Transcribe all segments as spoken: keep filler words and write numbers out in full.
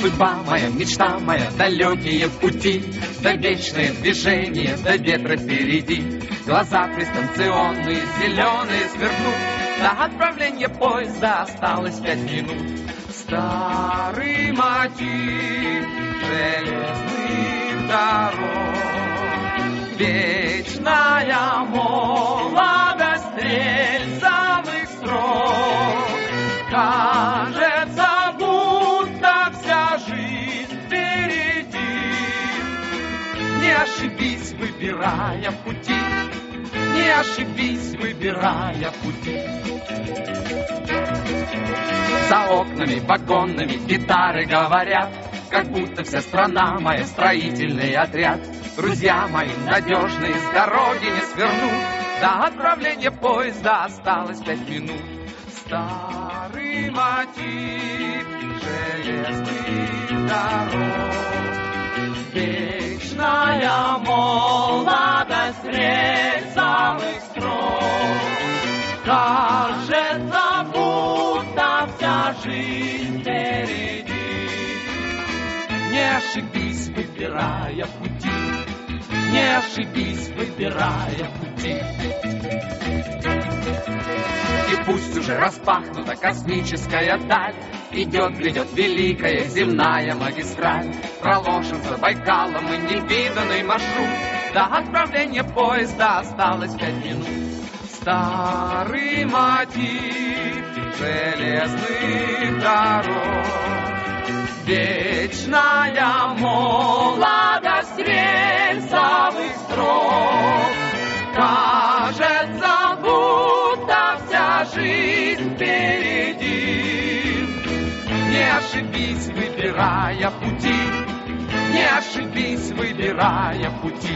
судьба моя, мечта моя, далекие пути, да вечное движение, да ветра впереди. Глаза пристанционные, зеленые сверкнут, до отправления поезда осталось пять минут. Старый мотив железных дорог, вечная молодость рельсовых строк. Кажется, будто вся жизнь впереди. Не ошибись, выбирая пути, не ошибись, выбирая пути. За окнами вагонными гитары говорят, как будто вся страна моя строительный отряд. Друзья мои надежные, с дороги не свернут, до отправления поезда осталось пять минут. Старый мотив железных дорог, вечная молодость рельсовых строк. Кажется, будто вся жизнь впереди. Не ошибись, выбирая пути, не ошибись, выбирая пути. И пусть уже распахнута космическая даль, идет, грядет великая земная магистраль. Проложен за Байкалом и невиданный маршрут, до отправления поезда осталось пять минут. Старый мотив железных дорог, вечная молодость рельсовых строк. Кажется, будто вся жизнь впереди. Не ошибись, выбирая пути, не ошибись, выбирая пути.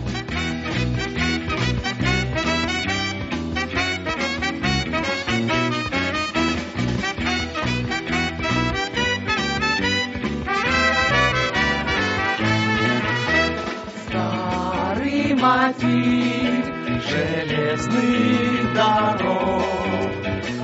Старый мотив железных дорог,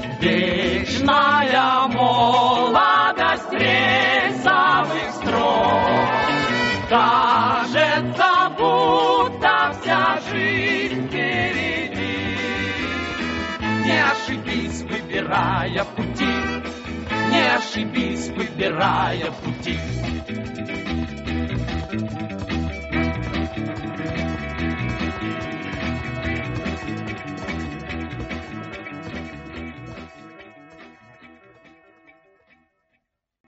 вечная молодость рельсовых строк. Кажется, будто вся жизнь впереди. Не ошибись, выбирая пути, не ошибись, выбирая пути.